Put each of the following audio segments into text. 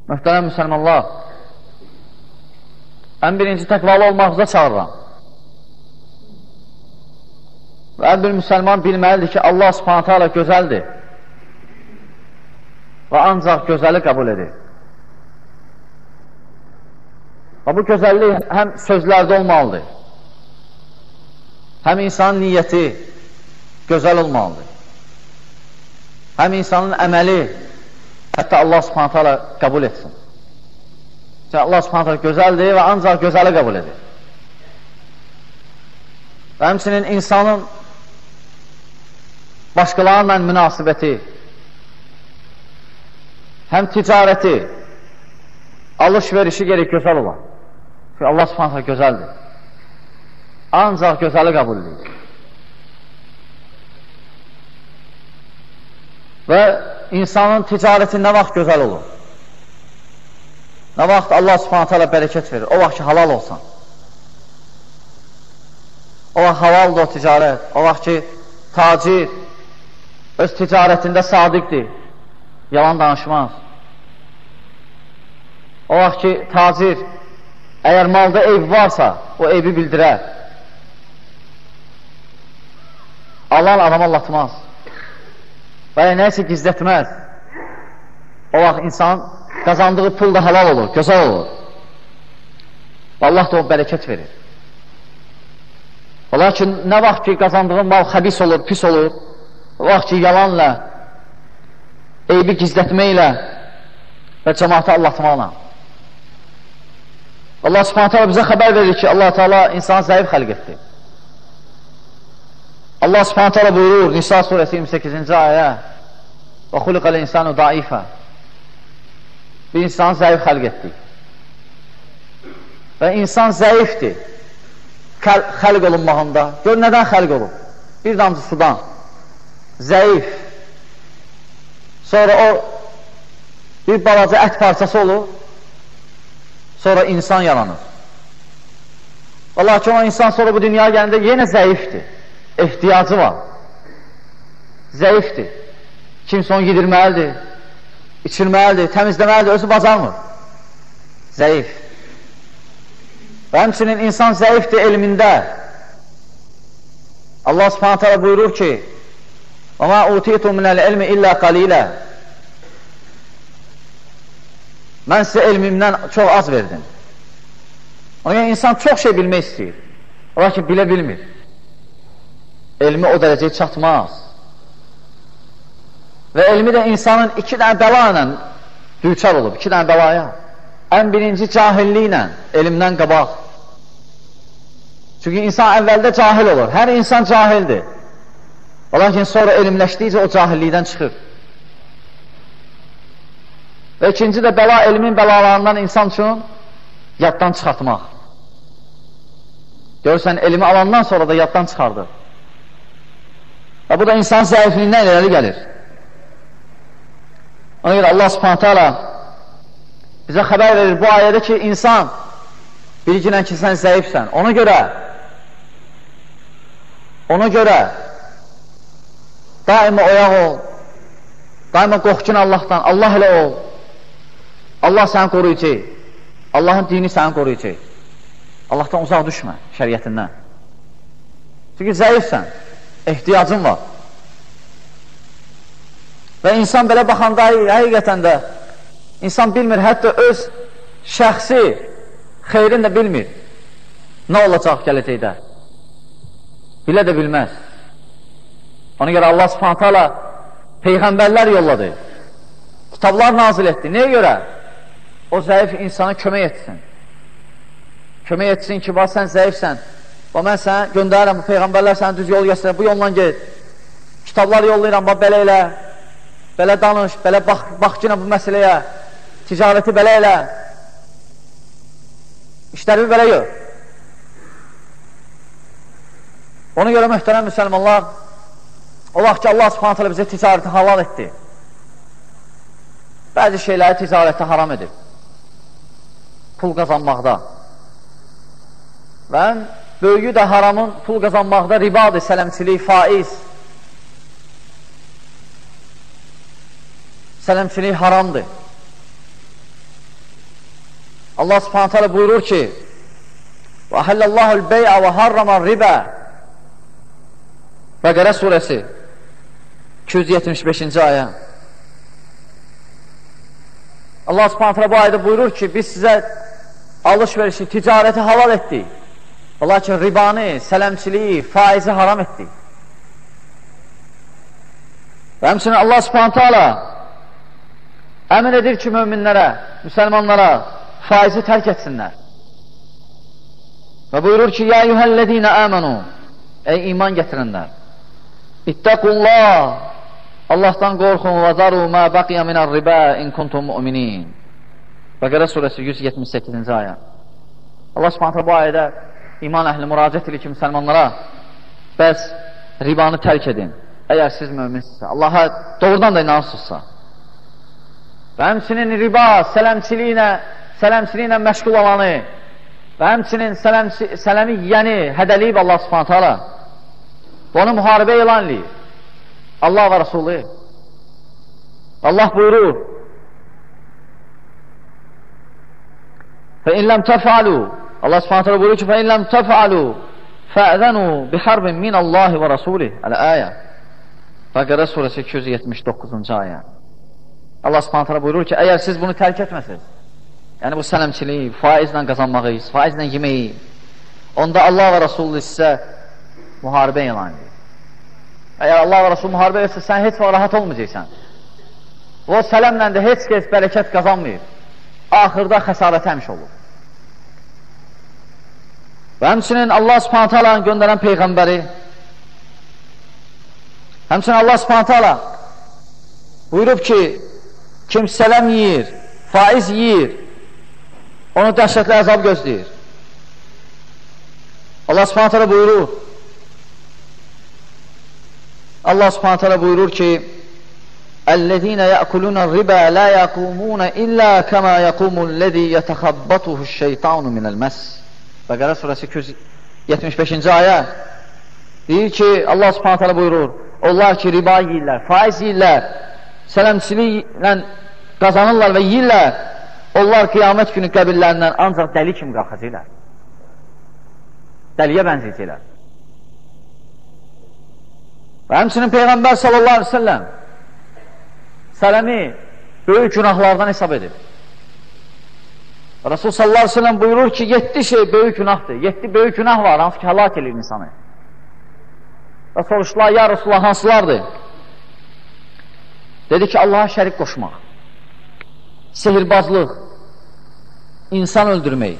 Möhtərəm müsəlmanlar, ən birinci təqvalı olmağıza çağırıram. Və ən bir müsəlman bilməlidir ki, Allah subhanətə alə gözəldir və ancaq gözəli qəbul edir. Və bu gözəllik həm sözlərdə olmalıdır, həm insanın niyyəti gözəl olmalıdır, həm insanın əməli hətta Allah subhanətə alə qəbul etsin. Çünki Allah subhanətə alə gözəldir və ancaq gözəli qəbul edir. Və həmçinin insanın başqalarla münasibəti, həm ticarəti, alış-verişi gerək gözəl olan. Çünki Allah subhanətə alə gözəldir. Ancaq gözəli qəbul edir. Və insanın ticarəti nə vaxt gözəl olur? Nə vaxt Allah subhanətə alə bərəkət verir? O vaxt ki, halal olsan. O vaxt halaldır o ticarət. O vaxt ki, tacir öz ticarətində sadiqdir, yalan danışmaz. O vaxt ki, tacir əgər malda eyb varsa, o eybi bildirər. Alan adama allatmaz və nəyəsə gizlətməz. O vaxt insan qazandığı pul da halal olur, gözəl olur. Allah da o bərəkət verir. Lakin nə vaxt ki, qazandığı mal xəbis olur, pis olur, o vaxt ki, yalanla, eybi gizlətməklə və cəmaatı allatmaqla. Allah subhanətə alə bizə xəbər verir ki, Allah Teala insanı zəif xəlq etdi. Allah subhanətə alə buyurur, Nisa surəsi 28-ci ayə, və xuliqəl insanu daifə, bir insanı zəif xəlq etdi. Və insan zəifdir xəlq olunmağında. Gör, nədən xəlq olub? Bir damcı sudan. Zəif. Sonra o bir balaca ət parçası olur. Sonra insan yaranır. Lakin o insan sonra bu dünyaya gələndə yenə zəifdir. Ehtiyacı var. Zəifdir. Kimsə onu yedirməlidir, içirməlidir, təmizləməlidir, özü bacarmır. Zəif. Və həmçinin insan zəifdir elmində. Allah subhanətə alə buyurur ki, وَمَا اُوْتِيتُ مِنَ الْعِلْمِ إِلَّا قَلِيلًا Mən sizə elmimdən çox az verdim. Ona görə insan çox şey bilmək istəyir. Ola ki, bilə bilmir. Elmi o dərəcəyə çatmaz. Və elmi də insanın iki dənə bəla ilə düçar olub, iki dənə bəlaya. Ən birinci cahilliklə, elmdən qabaq. Çünki insan əvvəldə cahil olur. Hər insan cahildir. Lakin sonra elmləşdikcə o cahillikdən çıxır. Və ikinci də bəla, elmin bəlalarından insan üçün yaddan çıxartmaq. Görürsən, elmi alandan sonra da yaddan çıxardır. Və bu da insan zəifliyindən irəli gəlir. Ona görə Allah subhanətə alə bizə xəbər verir bu ayədə ki, insan bilginən ki, sən zəifsən. Ona görə daima oyaq ol, daima qorxcun Allahdan, Allah ilə ol. Allah səni qoruyacaq, Allahın dini səni qoruyacaq. Allahdan uzaq düşmə, şəriyyətindən. Çünki zəifsən, ehtiyacın var. Və insan belə baxanda, həqiqətən də insan bilmir, hətta öz şəxsi xeyrin də bilmir. Nə olacaq gələcəkdə? Bilə də bilməz. Ona görə Allah subhanətə alə peyğəmbərlər yolladı. Kitablar nazil etdi. Nəyə görə? O zəif insana kömək etsin. Kömək etsin ki, sən zəifsən. Mən sənə göndərirəm, bu peyğəmbərlər sənə düz yol göstərir, bu yolla get. Kitablar yollayıram, belə elə, belə danış, belə bax ki, bu məsələyə, ticarəti belə elə, işlərimi belə gör. Ona görə möhtərəm müsəlmanlar, o vaxt ki, Allah subhanətə alə bizə ticarəti halal etdi. Bəzi şeyləri ticarətə haram edib. Pul qazanmaqda. Və böyüyü də haramın pul qazanmaqda ribadır, sələmçilik, faiz. Sələmçilik haramdır. Allah subhanahu teala buyurur ki və əhəlləllahu l-bey'a və harramar ribə Bəqərə surəsi 275-ci ayə Allah subhanahu teala bu ayda buyurur ki biz sizə alış-verişi, ticarəti halal etdik lakin ribanı, sələmçiliyi, faizi haram etdik və həmçinin Allah subhanahu teala əmin edir ki möminlərə, müsəlmanlara faizi tərk etsinlər və buyurur ki ya eyyuhəl-ləzīnə əmənu ey iman gətirənlər İttəqullah Allahdan qorxun və zaru mə bəqiyə minər ribə in kuntum mu'minin Bəqərə surəsi 178-ci ayə Allah subhanətə bu ayədə iman əhli müraciət edir ki müsəlmanlara bəs ribanı tərk edin əgər siz möminsinizsə Allaha doğrudan da inanırsınızsa və həmçinin riba sələmçiliylə məşğul olanı və həmçinin sələmi yiyəni hədəliyib Allah subhanətə alə onu müharibə elan edir Allah və Rasulü Allah buyurur فَإِنْ لَمْ تَفْعَلُوا Allah subhanətə alə buyurur ki فَإِنْ لَمْ تَفْعَلُوا فَأَذَنُوا بِحَرْبٍ مِنَ اللّٰهِ وَرَسُولِهِ Əl-əyə Bəqərə surəsi 279-cu ayə Allah subhanətə alə buyurur ki əgər siz bunu tərk etməsiniz yəni bu sələmçiliyi, faizlə qazanmağı, faizlə yeməyi onda Allah və Rasulü sizə müharibə elan edir əgər Allah və Rasulü müharibə etsə sən heç vaxt rahat olmayacaqsan o sələmlə də heç kəs bərəkət qazanmayır axırda xəsarət həmiş olur və həmçinin Allah subhanətə alanın göndərən Peyğəmbəri həmçinin Allah subhanətə ala buyurub ki kim sələm yiyir, faiz yiyir onu dəhşətli əzab gözləyir Allah subhanətə ala buyurur Allah subhanətə alə buyurur ki Əl-ləzīnə yəkulunə ribə lə yəqumunə illə kəmə yəqumullezî yətəxabbatuhu şeytanu minəl-məs Bəqərə surəsi 275-ci ayə deyir ki Allah subhanətə alə buyurur onlar ki riba yiyirlər, faiz yiyirlər sələmçiliklə qazanırlar və yiyirlər onlar qiyamət günü qəbirlərindən ancaq dəli kimi qalxacaqlar dəliyə bənzəyəcəklər və həmçinin Peyğəmbər sallallahu aleyhi ve sellem sələmi böyük günahlardan hesab edib Rasul sallallahu aleyhi ve sellem buyurur ki 7 şey böyük günahdır 7 böyük günah var hansı ki həlak edir insanı və soruşdular ya Rasulullah hansılardır dedi ki Allaha şərik qoşmaq sehirbazlıq insan öldürmək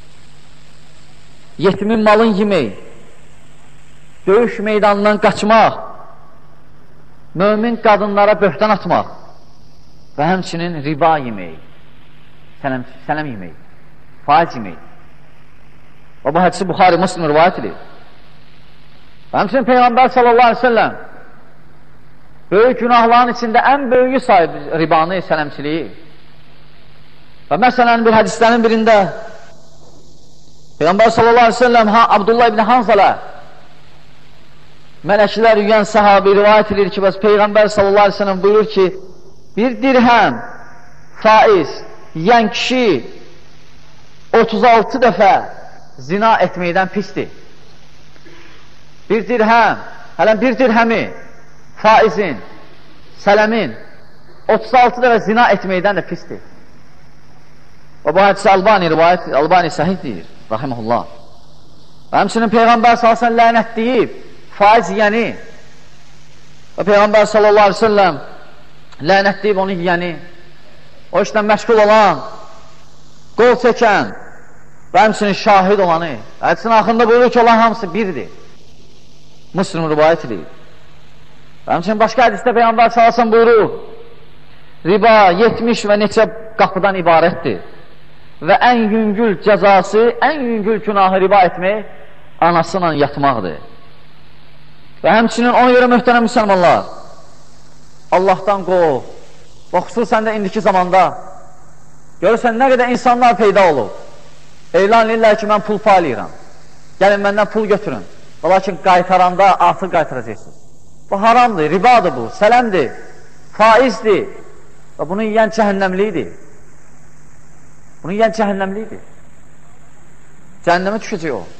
yetimin malın yemək döyüş meydanından qaçmaq mömin qadınlara böhtan atmaq və həmçinin riba yemək sələm yemək faiz yemək və bu hədisi Buxari Müslim rivayət edir və həmçinin Peyğəmbər sallallahu aleyhi ve sellem böyük günahların içində ən böyüyü sahib ribanı, sələmçiliyi və məsələn bir hədislərin birində Peyğəmbər sallallahu aleyhi ve sellem Abdullah ibn Hanzalə mələklər yüyən sahabi rivayət edir ki, bəs Peyğəmbər sallallahu aleyhi ve sellem buyurur ki, bir dirhəm faiz yiyən kişi 36 dəfə zina etməkdən pisdir. Bir dirhəm, hələn bir dirhəmi faizin, sələmin 36 dəfə zina etməkdən də pisdir. Və bu hədisi Albani sahih deyir, rahiməhullah. Və həmçinin Peyğəmbər sallallahu aleyhi ve sellem lənət deyib, faiz yiyəni və Peyğəmbər sallallahu aleyhi ve sellem lənət deyib onu yiyəni o işlə məşğul olan qol çəkən və həmçinin şahid olanı hədisin axırında buyurur ki olan hamısı birdir Müslim rivayət edir və həmçinin başqa hədisdə Peyğəmbər sallallahu aleyhi ve sellem buyurur riba 70 və neçə qapıdan ibarətdir və ən yüngül cəzası ən yüngül günahı riba etmək anasıyla yatmaqdır və həmçinin ona görə möhtərəm müsəlmanlar Allahdan qov və xüsusən də indiki zamanda görürsən nə qədər insanlar peyda olub elan edirlər ki mən pul paylayıram gəlin məndən pul götürün və lakin qaytaranda artıq qaytaracaqsınız bu haramdır, ribadır bu, sələmdir faizdir və bunu yiyən cəhənnəmlidir Bunu yiyən cəhənnəmlidir. Cəhənnəmə düşəcək o.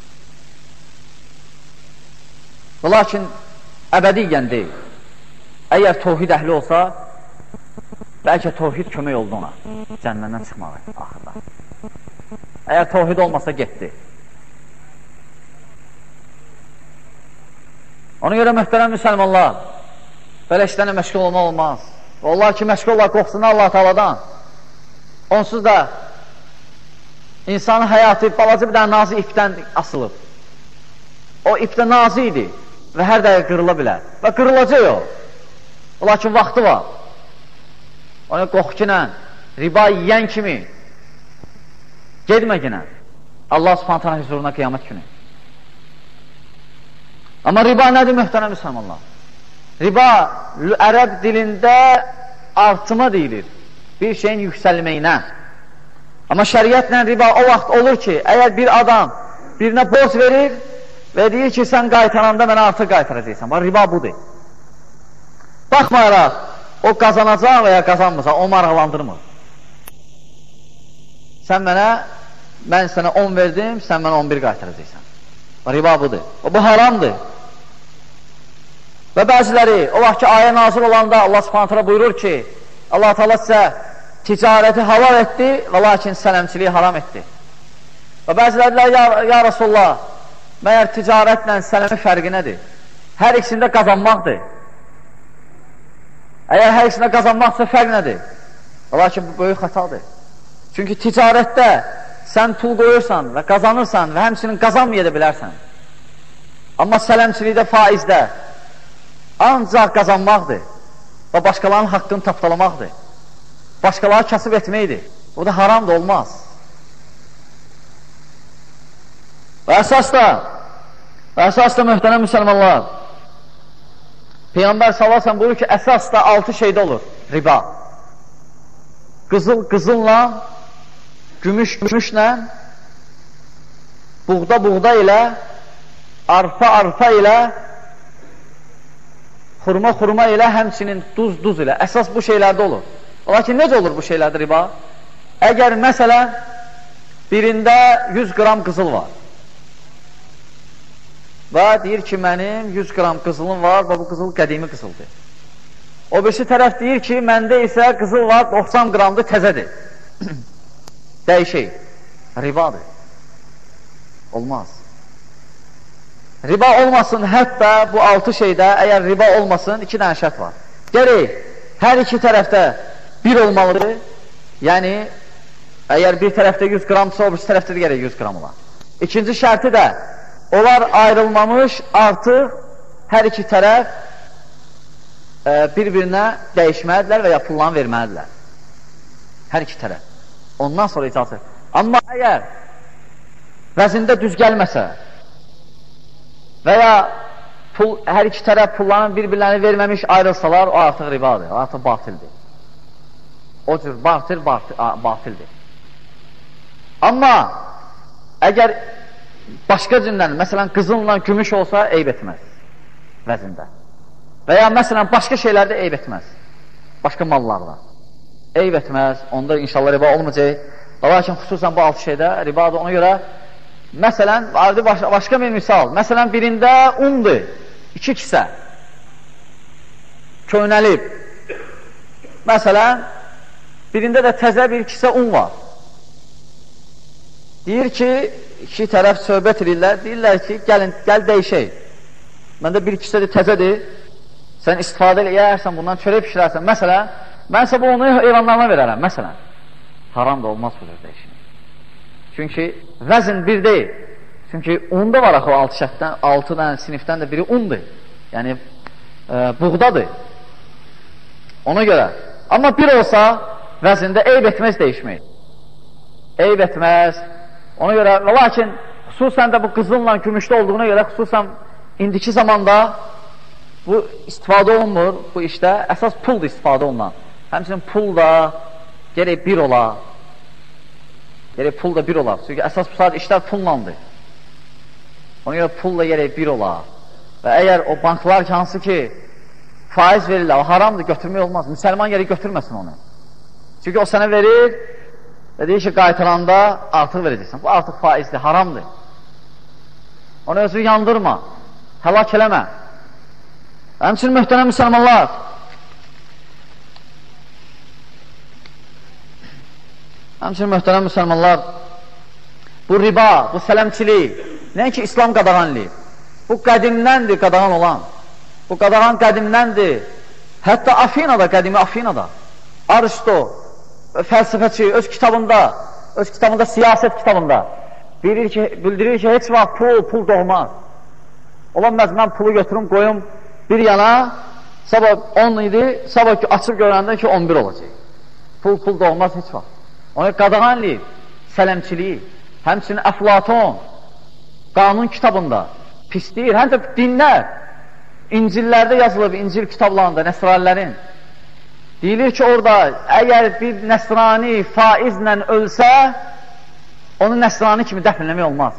Və lakin əbədi yiyən deyil. Əgər tövhid əhli olsa, bəlkə tövhid kömək oldu ona cəhənnəmdən çıxmağı axırda. Əgər tövhid olmasa, getdi. Ona görə möhtərəm müsəlmanlar, belə işlərlə məşğul olmaq olmaz. Onlar ki, məşğul olar qorxsunlar Allah Teala'dan. Onsuz da insanın həyatı balaca bir dənə nazi ipdən asılıb. O ipdə nazi idi və hər dəqiqə qırıla bilər. Və qırılacaq o. Lakin vaxtı var. Ona qorxu ilə, riba yiyən kimi gedmə yenə. Allah Subhanahu taala huzuruna qiyamət günü. Amma riba nədir möhtərəm müsəlmanlar? Riba ərəb dilində artıma deyilir, bir şeyin yüksəlməyinə. Amma şəriətlə riba o vaxt olur ki, əgər bir adam birinə borc verir və deyir ki, sən qaytaranda mənə artıq qaytaracaqsan. Bax, riba budur. Baxmayaraq, o qazanacaq və ya qazanmayacaq, o maraqlandırmır. Sən mənə, mən sənə 10 verdim, sən mənə 11 qaytaracaqsan. Riba budur. O, bu haramdır. Və bəziləri, o vaxt ki, ayə nazil olanda Allah Subhanahu taala buyurur ki, Allah Teala sizə ticarəti halal etdi və lakin sələmçiliyi haram etdi. Və bəziləri deyirlər, ya Rasulullah, məyər ticarətlə sələmin fərqi nədir? Hər ikisində qazanmaqdır. Əgər hər ikisində qazanmaqsa fərq nədir? Və lakin bu böyük xətadır. Çünki ticarətdə sən pul qoyursan və qazanırsan və həmçinin qazanmaya da bilərsən. Amma sələmçilikdə, faizdə ancaq qazanmaqdır və başqalarının haqqını tapdalamaqdır. Başqaları kasıb etməkdir. O da haram da olmaz. Və əsas da möhtərəm müsəlmanlar, Peyğəmbər sallallahu əleyhi və səlləm buyurur ki, əsas da 6 şeydə olur riba. Qızılla, gümüşlə, buğda ilə, arpa ilə, xurma ilə, həmçinin duz ilə. Əsas bu şeylərdə olur. Lakin necə olur bu şeylərdə riba? Əgər məsələn birində 100 qram qızıl var və deyir ki, mənim 100 qram qızılım var və bu qızıl qədimi qızıldır. O birisi tərəf deyir ki, məndə isə qızıl var 90 qramdır, təzədir. Dəyişək. Ribadır. Olmaz. Riba olmasın, hətta bu 6 şeydə, əgər riba olmasın, 2 dənə şərt var. Gərək, hər iki tərəfdə bir olmalıdır. Yəni, əgər bir tərəfdə 100 qramdırsa, o birisi tərəfdə gərək 100 qram olar. İkinci şərti də, onlar ayrılmamış, artıq hər iki tərəf bir-birinə dəyişməlidirlər və ya pullarını verməlidirlər. Hər iki tərəf. Ondan sonra icazə. Amma əgər vəzində düz gəlməsə və ya hər iki tərəf pullarını bir-birlərini verməmiş ayrılsalar, o artıq ribadır, o artıq batildir. O cür batildir. Amma əgər başqa cündən, məsələn, qızılla gümüş olsa, eyb etməz vəzində. Və ya məsələn, başqa şeylərdə eyb etməz. Başqa mallarda. Eyb etməz, onda inşallah riba olmayacaq. Lakin xüsusən bu 6 şeydə ribadır. Ona görə, məsələn, başqa bir misal. Məsələn, birində undur, 2 kisə. Köynəlib. Məsələn, birində də təzə bir kisə un var. Deyir ki, iki tərəf söhbət edirlər, deyirlər ki, gəl dəyişək. Məndə bir kisə təzədir, sən istifadə edərsən, bundan çörək pişirərsən. Məsələn, mən isə bu onu heyvanlarına verərəm, məsələn. Haram da olmaz bu cür dəyişmək. Çünki vəzn bir deyil. Çünki unda var axı 6 şərtdən, 6 dənə sinifdən də biri undur. Yəni, buğdadır. Ona görə. Amma bir olsa, vəzində eyb etməz dəyişmək. Eyb etməz. Ona görə, lakin xüsusən də bu qızılla gümüşdə olduğuna görə, xüsusən indiki zamanda bu istifadə olunmur bu işdə. Əsas puldur istifadə olunan. Həmçinin pul da gərək bir ola. Gərək pul da bir ola. Çünki əsas bu saat işlər pullandır. Ona görə pul da gərək bir ola. Və əgər o banklar ki, hansı ki faiz verirlər, o haramdır, götürmək olmaz. Müsəlman gərək götürməsin onu. Çünki o sənə verir, Və deyir ki, qaytaranda artıq verəcəksən. Bu artıq faizdir, haramdır. Onu özü yandırma, həlak eləmə. Həmçinin möhtərəm müsəlmanlar, bu riba, bu sələmçilik, nəinki İslam qadağanlıyıq. Bu qədimdəndir qadağan olan. Bu qadağan qədimdəndir. Hətta Afinada, qədimi Afinada, Aristo, fəlsəfəçi öz kitabında, siyasət kitabında bildirir ki, heç vaxt pul doğmaz. Olanməz, mən pulu götürüm, qoyum bir yana, sabah 10 idi, sabah açıb görəndə ki, 11 olacaq. Pul doğmaz heç vaxt. Ona qadağanlıyıq, sələmçiliyi, həmçinin Əflaton, qanun kitabında pis deyir, həm də dinlər, İncillərdə yazılıb, İncil kitablarında, nəsranilərin. Deyilir ki, orada əgər bir nəsrani faizlə ölsə, onu nəsrani kimi dəfn eləmək olmaz.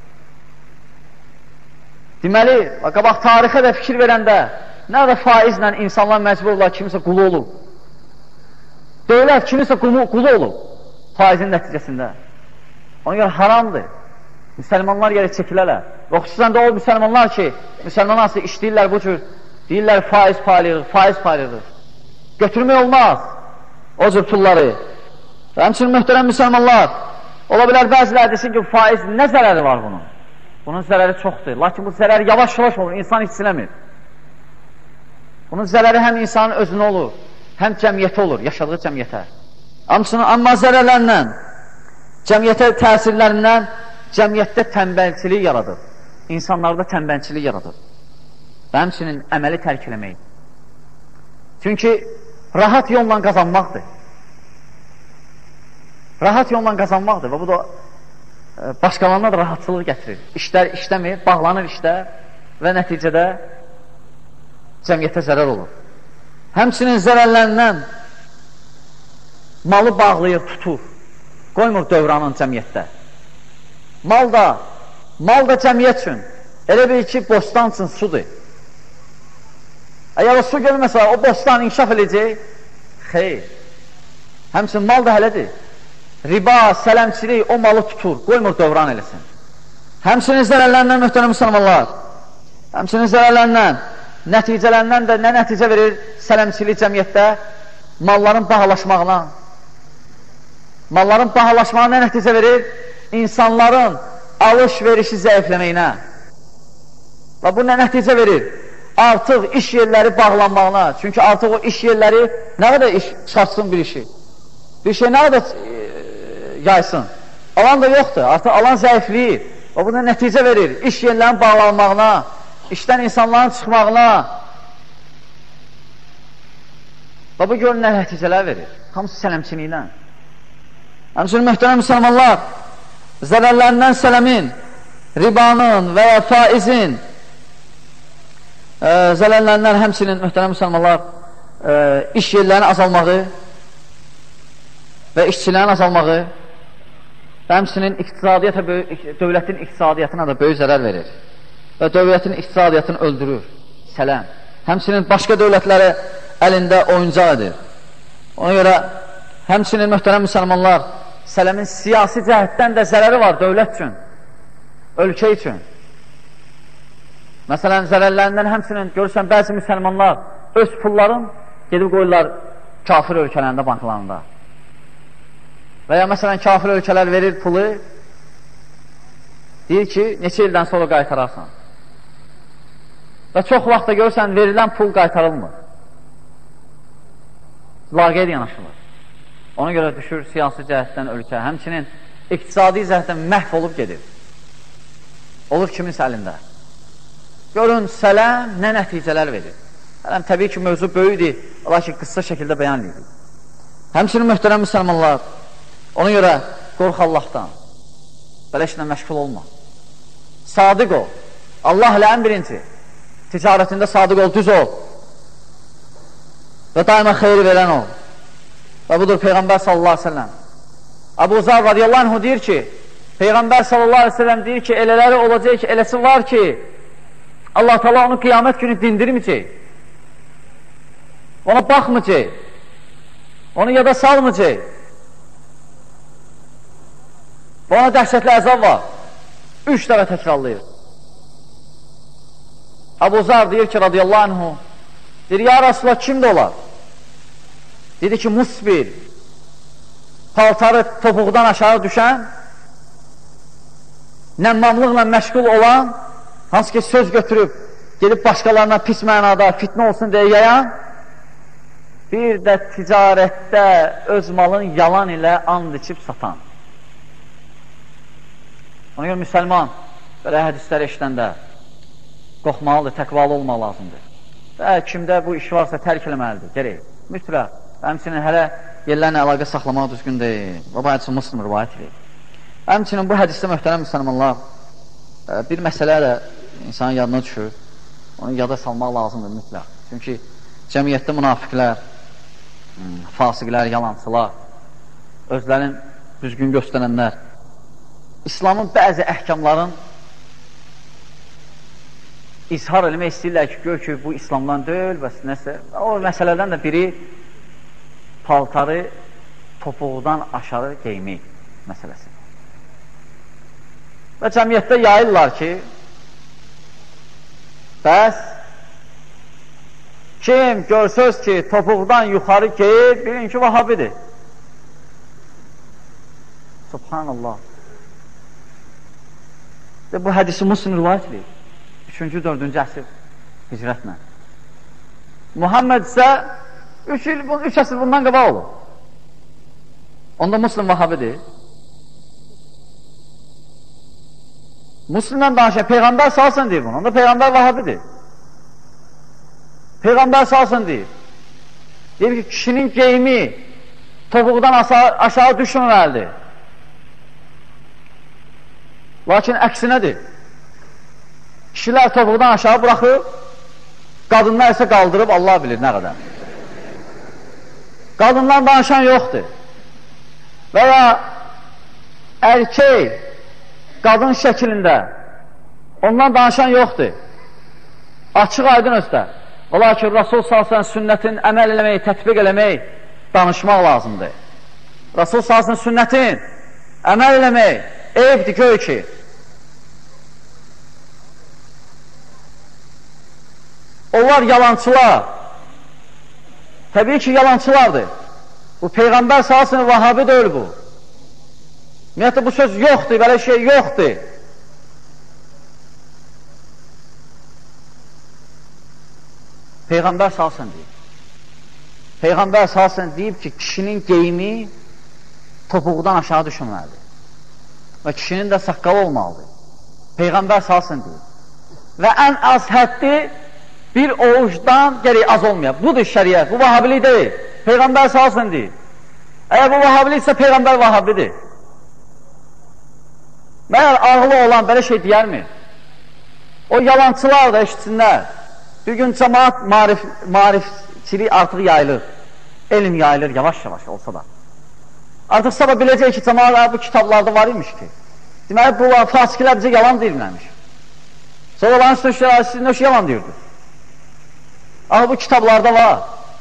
Deməli, qabaq tarixə də fikir verəndə, nə də faizlə insanlar məcbur olurlar, kimisə qulu olur. Dövlət kimisə qulu olur faizin nəticəsində. Ona görə haramdır. Müsəlmanlar yerə çəkilərlər. Və xüsusən də o müsəlmanlar ki, müsəlmanlar işləyirlər bu cür, deyirlər faiz paylayırıq. Götürmək olmaz o cür pulları. Və həmçinin möhtərəm müsəlmanlar, ola bilər bəzilər desin ki, faiz nə zərəri var bunun? Bunun zərəri çoxdur. Lakin bu zərəri yavaş-yavaş olur, insan hiss eləmir. Bunun zərəri həm insanın özünə olur, həm cəmiyyətə olur, yaşadığı cəmiyyətə. Amma zərərlərindən, cəmiyyətə təsirlərindən cəmiyyətdə tənbəlçilik yaradır. İnsanlarda tənbəlçilik yaradır. Və həmçinin əməli tərk eləmək. Çünki rahat yolla qazanmaqdır. Rahat yolla qazanmaqdır və bu da başqalarına da rahatçılıq gətirir. İşlər işləmir, bağlanır işlər və nəticədə cəmiyyətə zərər olur. Həmçinin zərərlərindən malı bağlayır, tutur. Qoymur dövranın cəmiyyətdə. Mal da cəmiyyət üçün. Elə bil ki, bostan üçün sudur. Əgər o su görməsə, o bostan inkişaf edəcək, xeyr. Həmçinin mal da hələdir. Riba, sələmçilik o malı tutur, qoymur dövran eləsin. Həmçinin zərərlərindən, möhtərəm müsəlmanlar, həmçinin zərərlərindən, nəticələrindən də nə nəticə verir sələmçilik cəmiyyətdə? Malların bahalaşmağına. Malların bahalaşmağına nə nəticə verir? İnsanların alış-verişi zəifləməyinə. Və bu nə nəticə verir? Artıq iş yerləri bağlanmağına. Çünki artıq o iş yerləri nə qədər iş çıxartsın bir işi? Bir şey nə qədər yaysın? Alan da yoxdur. Artıq alan zəifliyir. Və bu nə nəticə verir? İş yerlərinin bağlanmağına, işdən insanların çıxmağına. Və bu görün nə nəticələr verir? Hamısı sələmçiliklə. Həmçinin möhtərəm müsəlmanlar, zərərlərindən sələmin, ribanın və ya faizin zərərlərindən həmçinin möhtərəm müsəlmanlar iş yerlərinin azalmağı və işçilərin azalmağı və həmçinin dövlətin iqtisadiyyatına da böyük zərər verir və dövlətin iqtisadiyyatını öldürür, sələm. Həmçinin başqa dövlətləri əlində oyuncaq edir. Ona görə həmçinin möhtərəm müsəlmanlar, sələmin siyasi cəhətdən də zərəri var dövlət üçün, ölkə üçün. Məsələn, zərərlərindən həmçinin görürsən, bəzi müsəlmanlar öz pulların gedib qoyurlar kafir ölkələrində, banklarında. Və ya məsələn, kafir ölkələr verir pulu, deyir ki, neçə ildən sonra qaytararsan. Və çox vaxtda görürsən, verilən pul qaytarılmır. Laqeyd yanaşılır. Ona görə düşür siyasi cəhətdən ölkə, həmçinin iqtisadi cəhətdən məhv olub gedir. Olur kiminsə əlində. Görün, sələm nə nəticələr verir. Sələm təbii ki, mövzu böyüdür, lakin qısa şəkildə bəyan edir. Həmçinin möhtərəm müsəlmanlar, ona görə qorx Allahdan, belə işlə məşğul olma. Sadiq ol, Allah ilə ən birinci, ticarətində sadiq ol, düz ol və daima xeyri verən ol. Və budur Peyğəmbər sallallahu aleyhi ve sellem. Əbu Zar radiyallahu anh deyir ki, Peyğəmbər sallallahu aleyhi ve sellem deyir ki, elələri olacaq ki, eləsi var ki, Allah Teala onu qiyamət günü dindirməyəcək, ona baxmayacaq, onu yada salmayacaq. Və ona dəhşətli əzab var. 3 dəfə təkrarlayır. Əbu Zar deyir ki, radiyallahu anhu, deyir, ya Rasulullah, kimdə olar? Dedi ki, musbir, paltarı topuqdan aşağı düşən, nəmmamlıqla məşğul olan, hansı ki, söz götürüb, gedib başqalarına pis mənada fitnə olsun deyə yayan, bir də ticarətdə öz malın yalan ilə and içib satan. Ona görə müsəlman belə hədislər eşidəndə qorxmalıdır, təqvalı olmaq lazımdır. Və kimdə bu iş varsa tərk eləməlidir, gerək, mütləq. Həmçinin hələ yerlərlə əlaqə saxlamaq düzgün deyil. Bu hədisi Müslim rivayət edir. Həmçinin bu hədisdə möhtərəm müsəlmanlar bir məsələ də insanın yadına düşür. Onu yada salmaq lazımdır mütləq. Çünki cəmiyyətdə münafiqlər, fasiqlər, yalancılar, özlərin düzgün göstərənlər, İslamın bəzi əhkamların izhar eləmək istəyirlər ki, gör ki, bu İslamdan deyil və nəsə. O məsələdən də biri paltarı topuğdan aşağı geymək məsələsi. Və cəmiyyətdə yayırlar ki, bəs kim görsöz ki, topuqdan yuxarı geyir, bilin ki, vahabidir. Subhanallah. Bu hədisi Müslim rivayət edir. 3-cü, 4-cü əsr hicrətlə. Muhammed isə 3 əsr bundan qabaq olur. Onda Müslim vahabidir. Müslimdən danışır, Peyğəmbər salsın deyir bunu. Onda Peyğəmbər vahabidir. Peyğəmbər salsın deyir. Deyir ki, kişinin geyimi topuqdan aşağı düşməməlidir. Lakin əksinədir. Kişilər topuqdan aşağı buraxıb, qadınlar isə qaldırıb, Allah bilir nə qədər. Qadınlar danışan yoxdur. Və ya erkək qadın şəklində ondan danışan yoxdur. Açıq aydın özdə. Ola ki, Rasul salsın sünnətin əməl eləmək, tətbiq eləmək, danışmaq lazımdır. Rasul salsın sünnətin əməl eləmək, eyibdir, gör ki. Onlar yalancılar. Təbii ki, yalancılardır. Bu Peyğəmbər salsın vahabi deyil bu. Ümumiyyətlə, bu söz yoxdur, belə şey yoxdur. Peyğəmbər salsın deyib. Peyğəmbər salsın deyib ki, kişinin geyimi topuqdan aşağı düşməlidir. Və kişinin də saqqalı olmalıdır. Peyğəmbər salsın deyib. Və ən az həddi bir ovucdan gərək az olmayaq. Budur şəriət, bu vahabilik deyil. Peyğəmbər salsın deyib. Əgər bu vahabilik isə Peyğəmbər vahabidir. Məyər ağlı olan belə şey deyərmi? O yalancılar da eşitsinlər. Bir gün cəmaat marifçilik artıq yayılır. Elm yayılır yavaş-yavaş olsa da. Artıq sabah biləcək ki, cəmaat bu kitablarda var imiş ki. Deməli, bu fasiklər bizə yalan deyilməmiş. Sonra olan siz nöş yalan deyirdi. Amma bu kitablarda var.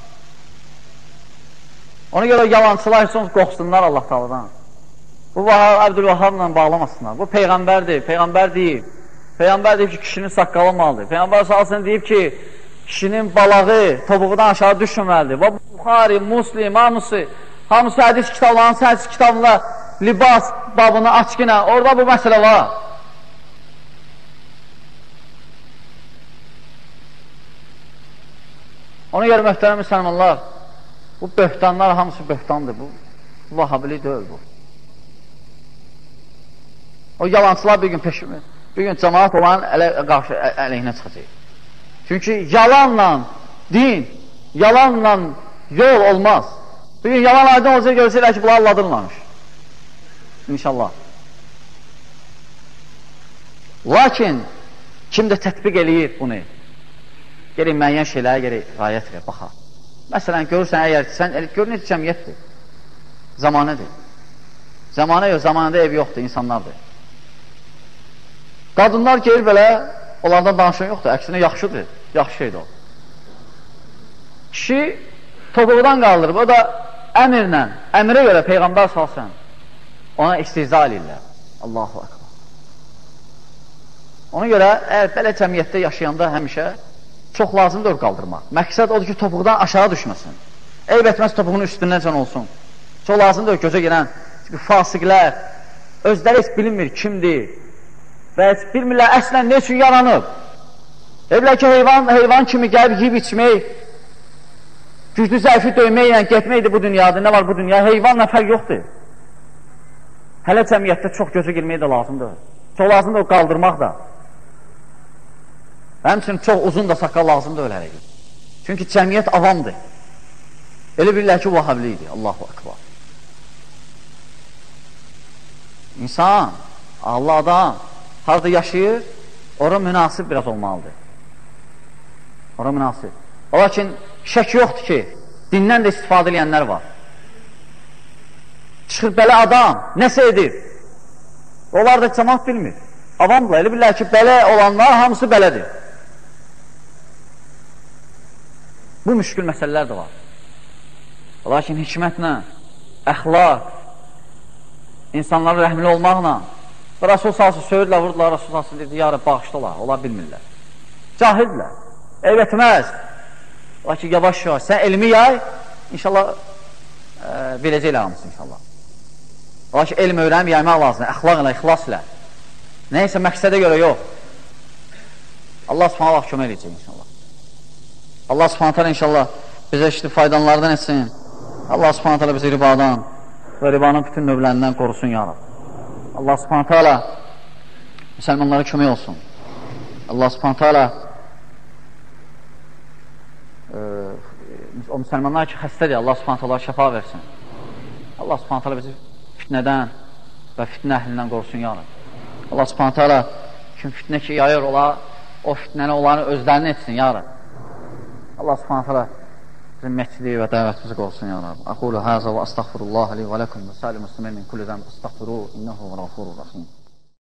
Ona görə yalancılar heç qorxsunlar Allah Teala'dan. Bu Əbdülvəhabla bağlamasınlar. Bu Peyğəmbərdir, Peyğəmbər deyib. Peyğəmbər deyib ki, kişinin saqqalı olmalıdır. Peyğəmbər salsın deyib ki, kişinin balağı topuğundan aşağı düşməməlidir. Və Buxari, Muslim, hamısı hədis kitablarının, hədis kitabında libas babını aç ki, orada bu məsələ var. Ona görə möhtərəm müsəlmanlar, bu böhtanlar hamısı böhtandır. Bu vahabili deyil bu. O yalancılar bir gün cəmaat olan qarşı əleyhinə çıxacaq. Çünki yalanla din, yalanla yol olmaz. Bir gün yalan aydın olacaq, görəcəklər ki, bunlar alladırlarmış. İnşallah. Lakin kim də tətbiq eləyir bunu? Gerək müəyyən şeylərə gerək rayət edir, baxa. Məsələn, görürsən, əgər sən gör necə cəmiyyətdir, zamanədir. Zamanə yox, zamanədə ev yoxdur, insanlardır. Qadınlar gelir belə, onlardan danışan yoxdur, əksinə yaxşıdır, yaxşı şeydir o. Kişi topuqdan qaldırıb, o da əmirlə, əmirə görə Peyğəmbər salsın, ona istihza edirlər. Allahu akbar. Ona görə, əgər belə cəmiyyətdə yaşayanda həmişə çox lazımdır qaldırmaq. Məqsəd odur ki, topuqdan aşağı düşməsin. Eyb etməz topuğun üstündən can olsun. Çox lazımdır gözə gələn fasiqlər, özləri heç bilinmir kimdir və heç bilmirlər əslən ne üçün yaranıb. Deyirlər ki, heyvan kimi gəlib yiyib içmək, güclü zəifi döyməklə getməkdir bu dünyada. Nə var bu dünya? Heyvanla fərq yoxdur. Hələ cəmiyyətdə çox gözə girmək də lazımdır. Çox lazımdır o qaldırmaq da. Həmçinin çox uzun da saqqal lazımdır öyle hərəkət. Çünki cəmiyyət avamdır. Elə bilirlər ki, vahabliydir. Allahu akbar. İnsan, Allah adam harada yaşayır, ora münasib biraz olmalıdır. Ora münasib. Lakin şək yoxdur ki, dindən də istifadə edənlər var. Çıxır belə adam, nəsə edir? Onlar da cəmaat bilmir. Avamdırlar, elə bilirlər ki, belə olanlar hamısı belədir. Bu müşkül məsələlər də var. Lakin hikmətlə, əxlaq, insanlara rəhmli olmaqla və Rasul salsı söyürlər, vurdular, Rasul salsı dedi, ya Rəbb, bağışdalar, ola bilmirlər. Cahildirlər, eyb etməz. Lakin yavaş-yavaş, sən elmi yay, inşallah biləcəklər hamısı inşallah. Lakin elm öyrənib yaymaq lazımdır, əxlaq ilə, ixlas ilə. Neysə, məqsədə görə yox. Allah subhanallah kömək edəcək inşallah. Allah subhanallah inşallah bizə işli faydanlardan etsin. Allah subhanallah bizi ribadan və ribanın bütün növlərindən qorusun ya Rab. Allah subhanallah müsəlmanlara kömək olsun. Allah subhanallah o müsəlmanlar ki xəstədir, Allah subhanallah şəfa versin. Allah subhanallah bizi fitnədən və fitnə əhlindən qorusun ya Rab. Allah subhanallah kim fitnə ki yayır ola, o fitnəni onların özlərini etsin ya Rab. Allah subhanallah bizim məhciliyi və dəvətimizi qorusun ya Rab. Aqulu həzə və astəğfirullah li və ləkum və salim müslimin min kulli zəm astəğfiru innəhu və rəfurur rəhim.